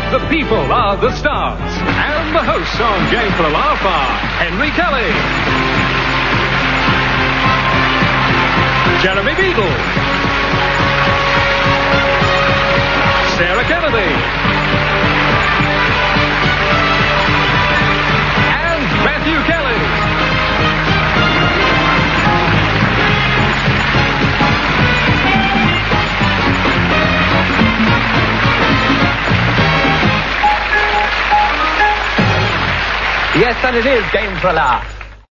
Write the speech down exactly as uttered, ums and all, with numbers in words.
The people are the stars. And the hosts on Game for a Laugh are Henry Kelly, Jeremy Beadle, Sarah Kennedy, and Matthew Kelly. Yes, and it is Game for a Laugh.